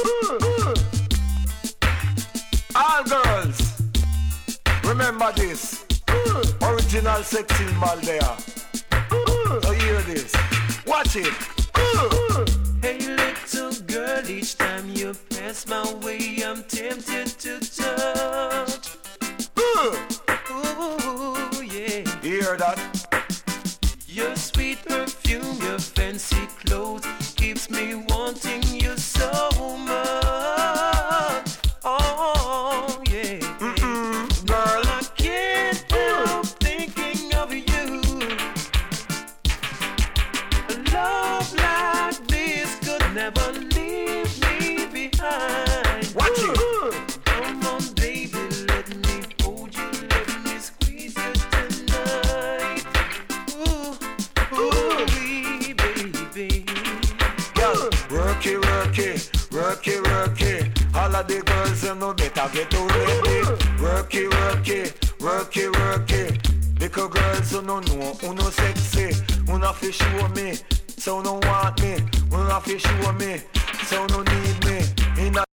All girls, remember this. Original sex symbol there. So hear this. Watch it. Hey little girl, each time you pass my way, I'm tempted to touch. Ooh, yeah. Hear that? Your sweet perfume, your fancy clothes keeps me wanting you so much. Oh, yeah. Girl, I can't help thinking of you. A love like this could never leave me behind. watch it. Come on, baby, let me hold you, let me squeeze you tonight. Ooh, baby. Girl, work it, work it, work it, work it. All of the girls, you know better get ready. Work it, work it, work it, work it. Little girls, you know sexy. Una fi show me, so no want me. Una fi show me, so no need me. In a